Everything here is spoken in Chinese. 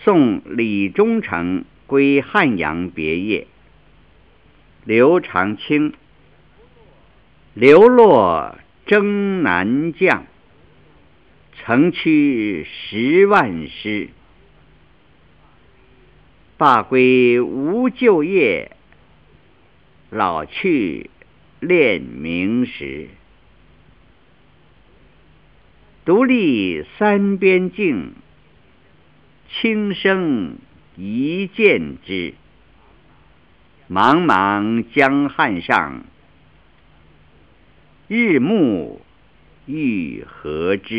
送李忠诚归汉阳别业。刘长卿。流落征南将，城驱10万师。罢归无旧业，老去练明时。独立三边境，轻声一剑之。茫茫江汉上，日暮欲何之？